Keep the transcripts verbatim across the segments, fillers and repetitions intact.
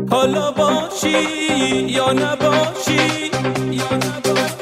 حالا باشی یا نباشی یا نباشی.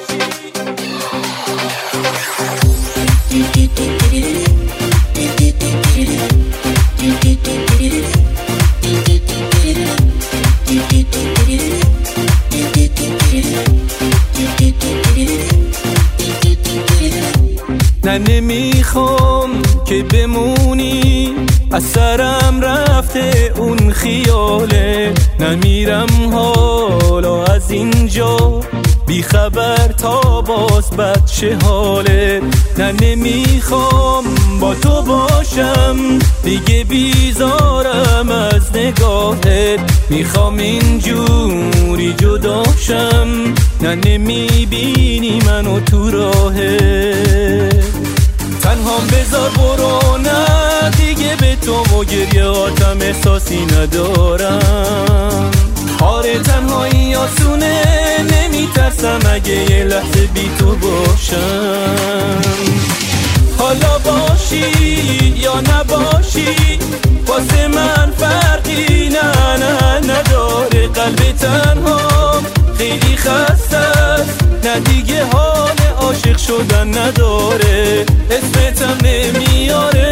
نه نمیخوام که بمونی، از سرم رفته اون خیاله. نمیرم حالا از اینجا بی خبر تا باز بد چه حاله. نه نمیخوام با تو باشم دیگه، بیزارم از نگاهت. میخوام اینجوری جداشم، نه نمیبینی منو تو راهت. تنهام بذار برو، نه دیگه به تو و گریهاتم احساسی ندارم. آره تنهایی آسونه، نمیترسم اگه یه لحظه بی تو باشم. حالا باشی یا نباشی واسه من فرقی نه نه نداره. قلب تنها خیلی خسته است، نه دیگه حال عاشق شدن نداره. اسمتم نمیاره.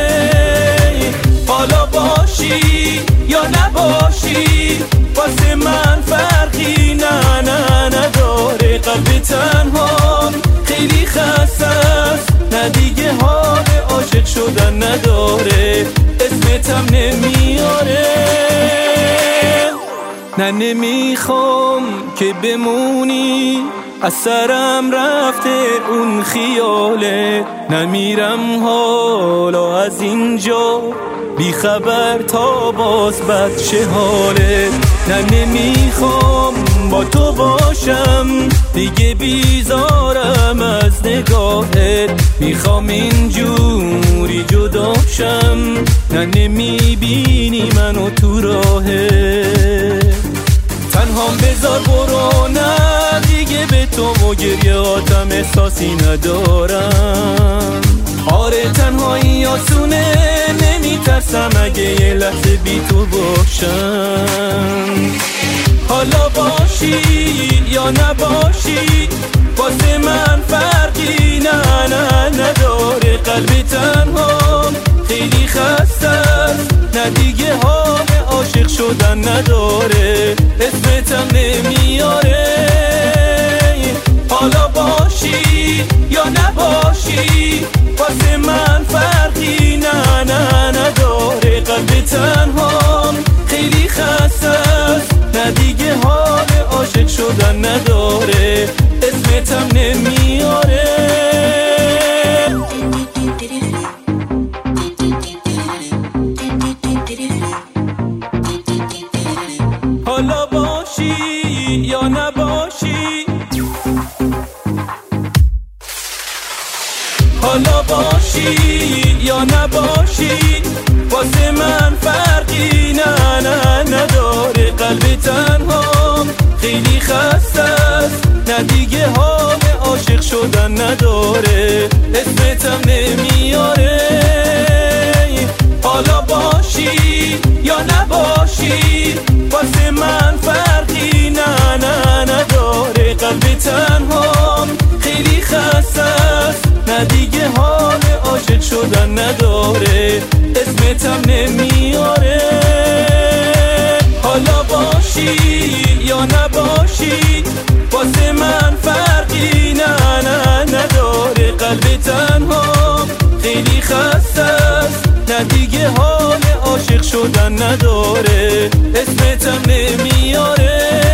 حالا باشی یا نباشی واسه من فرقی نه نه نداره. قلب تنها خیلی خسته است، نه دیگه حال عاشق شدن نداره. اسمتم نمیاره. نه نمیخوام که بمونی، از سرم رفته اون خیاله. نمیرم حالا از اینجا بی خبر تا باز بد چه حاله. نه نمیخوام با تو باشم دیگه، بیزارم از نگاهت. میخوام اینجوری جداشم، نه نمیبینی منو تو راهت. تنهام بذار برو، نه دیگه به تو و گریهاتم احساسی ندارم. آره تنهایی آسونه، نمیترسم اگه یه لحظه بی تو باشم. حالا باشی یا نباشی واسه من فرقی نه نه نداره. قلب تنها خیلی خسته است، نه دیگه حال عاشق شدن نداره. اسمتم نمیاره. حالا باشی یا نباشی واسه من فرقی نه نه نداره. قلب تنها خیلی خسته است، نه دیگه حال عاشق شدن نداره. اسمتم نمیاره. حالا باشی یا نباشی، حالا باشی یا نباشی واسه من فرقی نه نه نداره. قلب تنها خیلی خسته است، نه دیگه حال عاشق شدن نداره. اسمتم نمیاره. حالا باشی یا نباشی واسه من فرقی نه نه نداره. قلب تنها خیلی خسته است، نه دیگه حال عاشق شدن نداره. اسمتم نمیاره. حالا باشی یا نباشی واسه من فرقی نه نه نداره. قلب تنها خیلی خسته است، نه دیگه حال عاشق شدن نداره. اسمتم نمیاره.